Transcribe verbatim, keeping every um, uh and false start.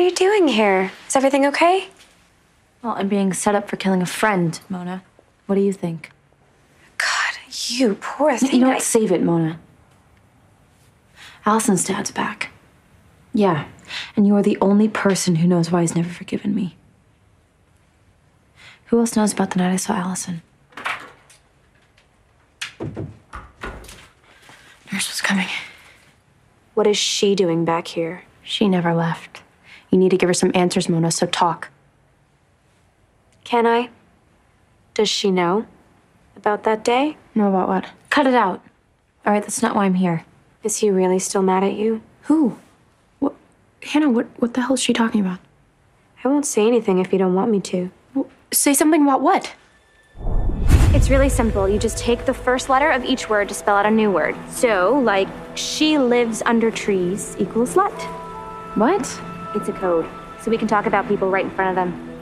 you doing here? Is everything okay? Well, I'm being set up for killing a friend, Mona. What do you think? God, you poor thing. You know what? I... Save it, Mona. Allison's dad's back. Yeah, and you are the only person who knows why he's never forgiven me. Who else knows about the night I saw Allison? Nurse was coming. What is she doing back here? She never left. You need to give her some answers, Mona, so talk. Can I? Does she know about that day? Know about what? Cut it out. All right, that's not why I'm here. Is he really still mad at you? Who? What? Hannah, what, what the hell is she talking about? I won't say anything if you don't want me to. Well, say something about what? It's really simple. You just take the first letter of each word to spell out a new word. So, like, she lives under trees equals let. What? It's a code, so we can talk about people right in front of them.